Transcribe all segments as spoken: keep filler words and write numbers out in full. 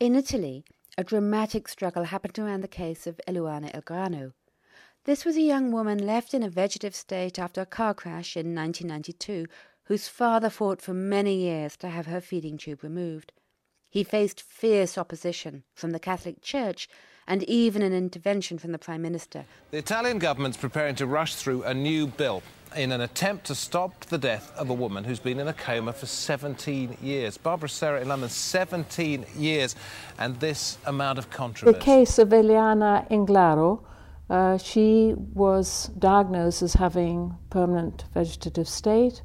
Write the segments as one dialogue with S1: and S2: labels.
S1: In Italy, a dramatic struggle happened around the case of Eluana Elgrano. This was a young woman left in a vegetative state after a car crash in nineteen ninety-two, whose father fought for many years to have her feeding tube removed. He faced fierce opposition from the Catholic Church and even an intervention from the Prime Minister.
S2: The Italian government's preparing to rush through a new bill in an attempt to stop the death of a woman who's been in a coma for seventeen years. Barbara Serra in London, seventeen years, and this amount of controversy.
S3: The case of Eluana Englaro, uh, she was diagnosed as having permanent vegetative state,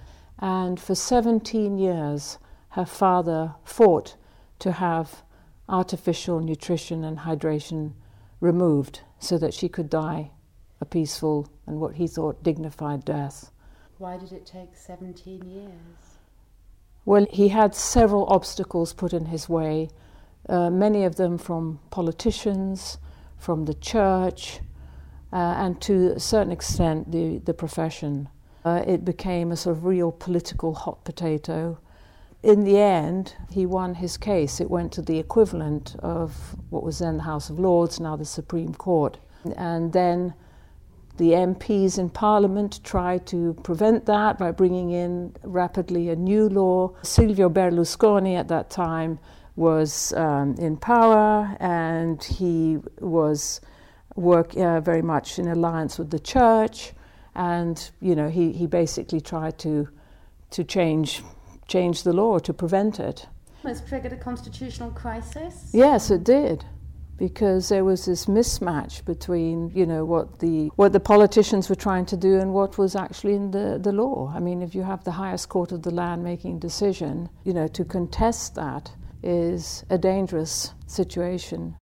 S3: and for seventeen years her father fought to have artificial nutrition and hydration removed so that she could die a peaceful and what he thought dignified death.
S1: Why did it take seventeen years?
S3: Well, he had several obstacles put in his way, uh, many of them from politicians, from the church, uh, and to a certain extent the, the profession. Uh, it became a sort of real political hot potato. In the end, he won his case. It went to the equivalent of what was then the House of Lords, now the Supreme Court. And then the M Ps in Parliament tried to prevent that by bringing in rapidly a new law. Silvio Berlusconi at that time was um, in power, and he was work uh, very much in alliance with the church. And, you know, he, he basically tried to to change change the law to prevent it.
S1: Has triggered a constitutional crisis?
S3: Yes, it did, because there was this mismatch between, you know, what the what the politicians were trying to do and what was actually in the, the law. I mean, if you have the highest court of the land making a decision, you know, to contest that is a dangerous situation.